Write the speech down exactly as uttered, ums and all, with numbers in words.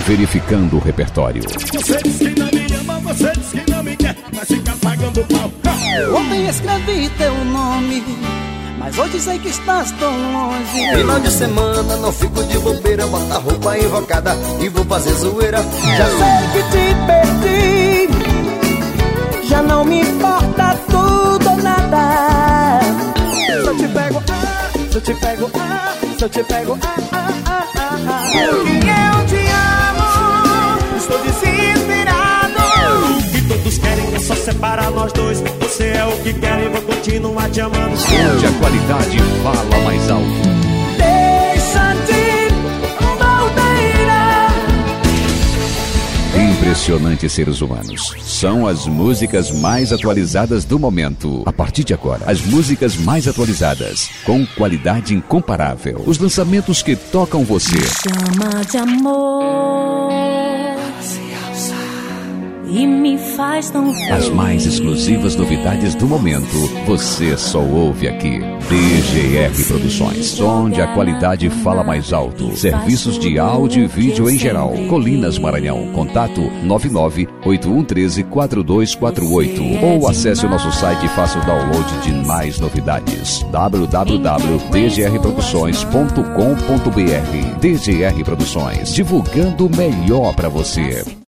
verificando o repertório. Você diz que não me ama, você diz que não me quer, mas fica pagando pau. Ontem escrevi teu nome, mas hoje sei que estás tão longe. Final de semana não fico de bobeira, bota a roupa invocada e vou fazer zoeira. Já sei que te perdi, já não me importa tudo ou nada. Se eu te pego, ah, se eu te pego, ah, se eu te pego, ah, ah, ah, ah, ah. Porque eu te amo, estou desesperado. O que todos querem é só separar nós dois. Você é o que quer e vou continuar te amando. Onde a qualidade fala mais alto. Deixa-te, baldeira. Impressionantes seres humanos. São as músicas mais atualizadas do momento. A partir de agora, as músicas mais atualizadas, com qualidade incomparável. Os lançamentos que tocam você. Chama de amor e me faz tão feliz. As mais exclusivas novidades do momento, você só ouve aqui. D G R Produções, onde a qualidade fala mais alto. Serviços de áudio e vídeo em geral. Colinas, Maranhão. Contato nove nove oito um um três quatro dois quatro oito. Ou acesse o nosso site e faça o download de mais novidades. w w w ponto d g r produções ponto com ponto b r. D G R Produções, divulgando o melhor para você.